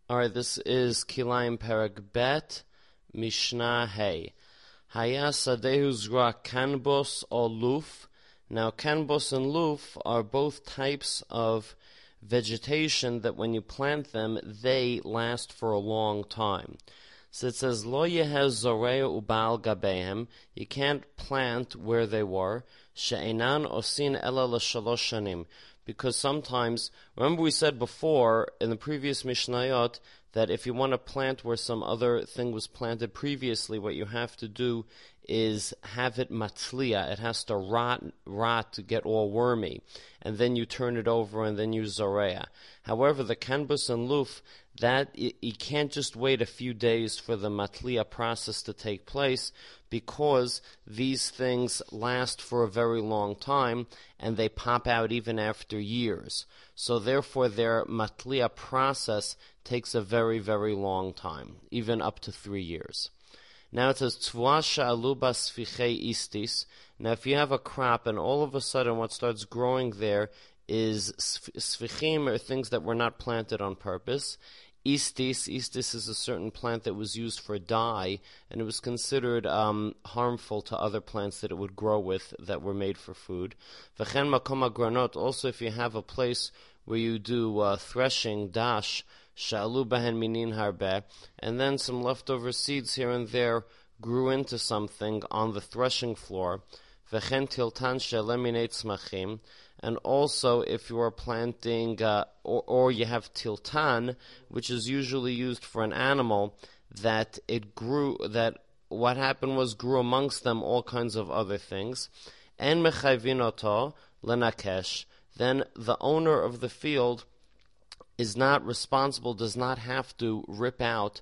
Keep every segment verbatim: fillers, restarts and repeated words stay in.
Alright, this is Kilayim Perek Bet, Mishnah Hey. Haya Sadehu Zra Kanbos or Luf. Now, Kanbos and Luf are both types of vegetation that when you plant them, they last for a long time. So it says, Lo yehez zorea ubal gabehem. You can't plant where they were. She'enan osin ela l'shalosh shanim. Because sometimes, remember we said before in the previous Mishnayot that if you want to plant where some other thing was planted previously, what you have to do is have it matzliya. It has to rot, rot to get all wormy. And then you turn it over and then use zorea. However, the kanbus and luf, that you can't just wait a few days for the matliya process to take place, because these things last for a very long time and they pop out even after years. So therefore their matliya process takes a very, very long time, even up to three years. Now it says, Tvua sha'alu basfichei istis. Now if you have a crop and all of a sudden what starts growing there is sfichim, or things that were not planted on purpose. Istis, istis is a certain plant that was used for dye, and it was considered um, harmful to other plants that it would grow with that were made for food. V'chen makom agranot, also if you have a place where you do uh, threshing, dash, sha'alu bahen minin harbeh, and then some leftover seeds here and there grew into something on the threshing floor. V'chen tiltan she'eleh minei tzmachim. And also, if you are planting, uh, or, or you have tiltan, which is usually used for an animal, that it grew, that what happened was grew amongst them all kinds of other things. En mechayvin oto lenakesh. Then the owner of the field is not responsible, does not have to rip out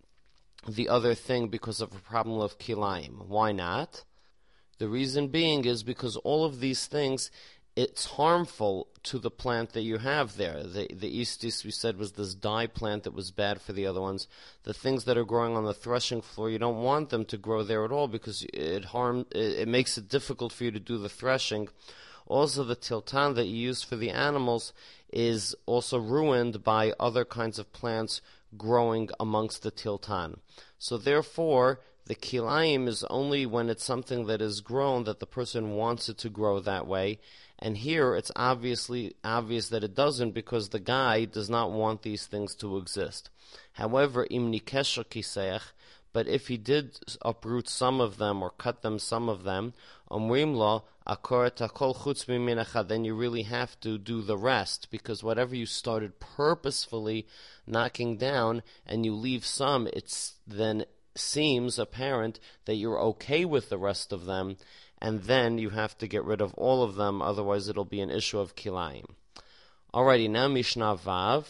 the other thing because of a problem of kilayim. Why not? The reason being is because all of these things, it's harmful to the plant that you have there. The the istis, we said, was this dye plant that was bad for the other ones. The things that are growing on the threshing floor, you don't want them to grow there at all because it harm it, it makes it difficult for you to do the threshing. Also, the tiltan that you use for the animals is also ruined by other kinds of plants growing amongst the tiltan. So therefore, the kilayim is only when it's something that is grown that the person wants it to grow that way. And here it's obviously obvious that it doesn't, because the guy does not want these things to exist. However, im nikesha kiseach, but if he did uproot some of them or cut them some of them, omrim lo akor takol chutz miminacha, then you really have to do the rest, because whatever you started purposefully knocking down and you leave some, it's then seems apparent that you're okay with the rest of them, and then you have to get rid of all of them, otherwise it'll be an issue of kilayim. Alrighty, now Mishnah Vav.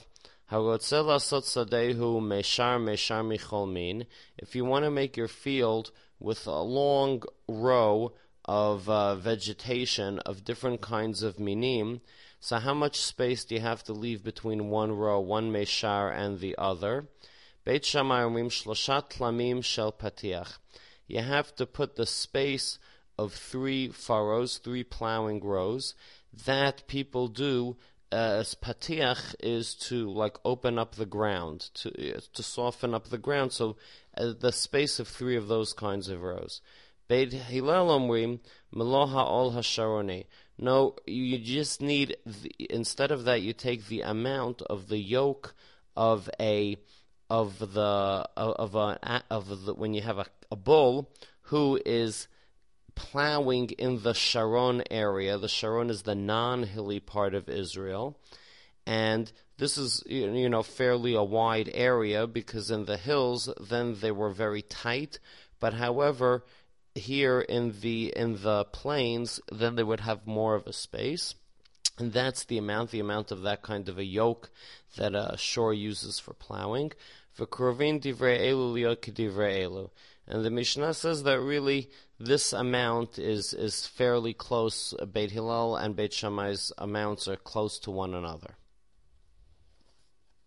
If you want to make your field with a long row of uh, vegetation of different kinds of minim, so how much space do you have to leave between one row, one meshar, and the other? Beit Shammai omrim shlosha tlamim shel patiach. You have to put the space of three furrows, three plowing rows, that people do uh, as patiach is to like open up the ground, to uh, to soften up the ground. So uh, the space of three of those kinds of rows. Beit Hillel omrim melo ha'ol hasharoni. No, you just need the, instead of that, you take the amount of the yoke of a of the of a of the when you have a, a bull who is plowing in the Sharon area. The Sharon is the non-hilly part of Israel, and this is you know fairly a wide area, because in the hills then they were very tight. But however, here in the in the plains, then they would have more of a space. And that's the amount, the amount of that kind of a yoke that a shore uses for plowing. V'krovin divrei elu liot k'divrei elu. And the Mishnah says that really this amount is, is fairly close. Beit Hillel and Beit Shammai's amounts are close to one another.